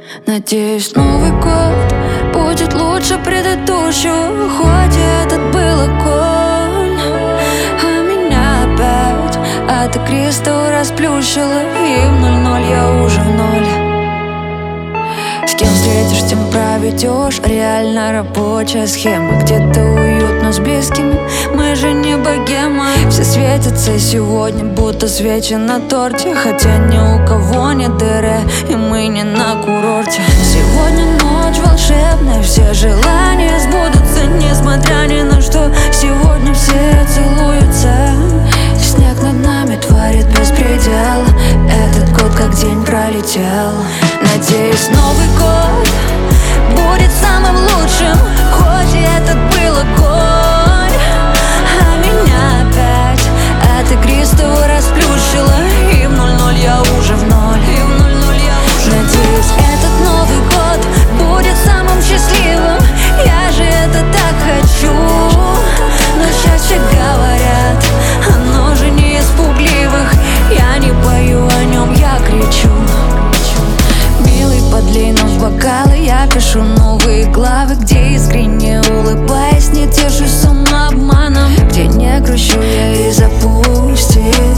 Надеюсь, Новый год будет лучше предыдущего, хоть этот был огонь. А меня опять от Кристалл расплющило, и в 00 я уже в ноль. С кем встретишь, тем проведешь. Реально рабочая схема. Где-то уютно с близкими, мы же не богема. Все светятся сегодня, будто свечи на торте, хотя ни у кого нет дыры, и мы не на курорте. Сегодня ночь волшебная, все желания сбудутся, несмотря ни на что. Сегодня все целуются, снег над нами творит беспредел. Этот год как день пролетел. Надеюсь, Новый год будет самым лучшим, хоть и этот был огонь. А меня опять от Кристалл расплющило, и в 00 я уже в ноль. Надеюсь, этот Новый год будет самым счастливым, я же это так хочу. Но счастье, говорят, оно же не из пугливых. Я не пою о нем, я кричу. Милый, подлей нам в бокалы, я пишу новые главы, где искренне улыбаясь, не тешусь самообманом, где не грущу я и запустил.